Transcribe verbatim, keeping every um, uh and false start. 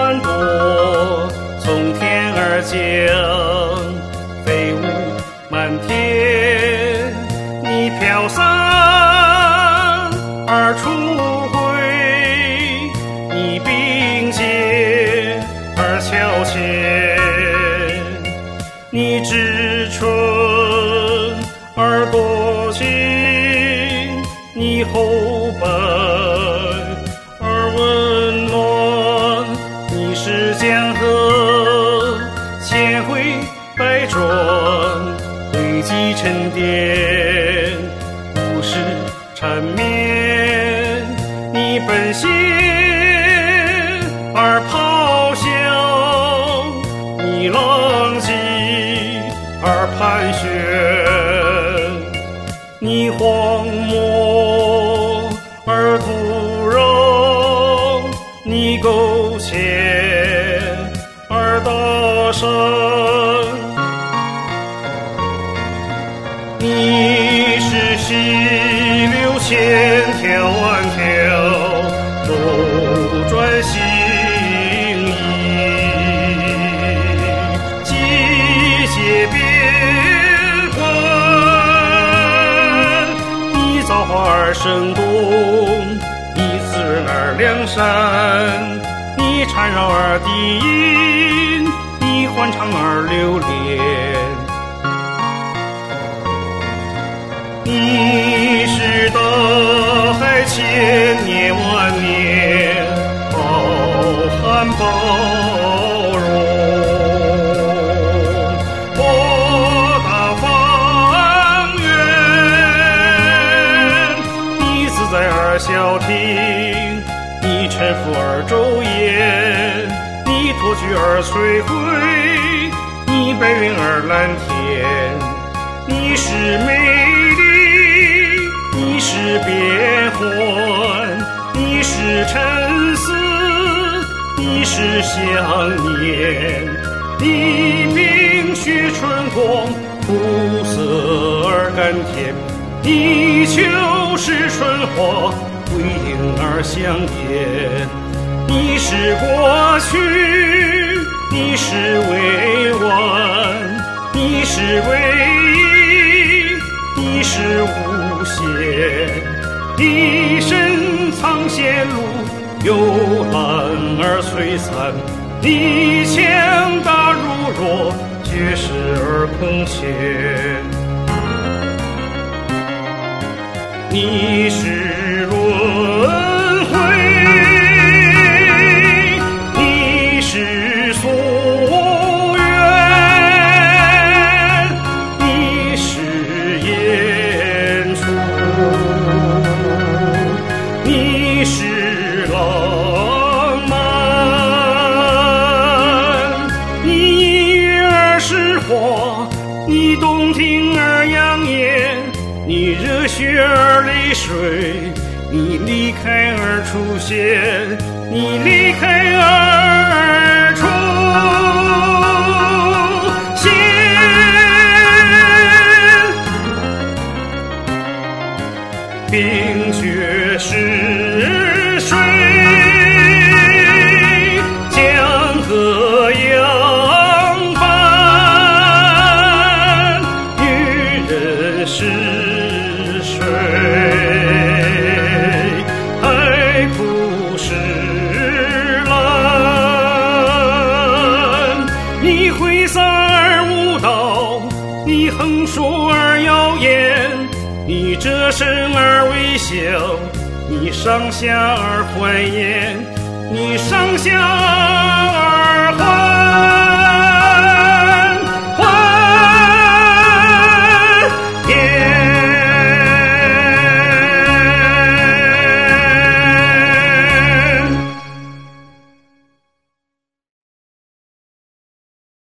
朵从天而降，飞舞满天，你飘散而初回，你并肩而悄潜，你知春而多情，你厚白而温暖，你是江河千回百转，汇集沉淀故事缠绵，你奔现而咆哮，你浪迹而盘旋，你荒漠而土壤，你苟且而大山，你是溪流千条万条，斗转星移，季节变换，你造化而生动，你自然而良善，你缠绕而低吟，你欢畅而流连，你是大海千年万年，浩瀚包容，博大方圆，你自在而消停，你沉浮而周延，你托举而摧毁，你白云而蓝天，你是美丽，你是变幻，你是沉思，你是想念，你冰雪春光，肤色而甘甜，你就是春花，归影而香艳，你是过去，你是未完，你是唯一，你是无限，一身藏线路，幽蓝而璀璨，你强大如若，绝世而空前，你是轮回，你是所愿，你是演出，你是浪漫，你音乐而诗化，你动听而养眼，你热血而泪水，你离开而出现，你离开而出现，冰雪是水，江河扬帆，女人是水，海枯石烂，你挥洒而舞蹈，你横竖而耀眼，你折身而微笑，你上下而欢颜，你上下而欢。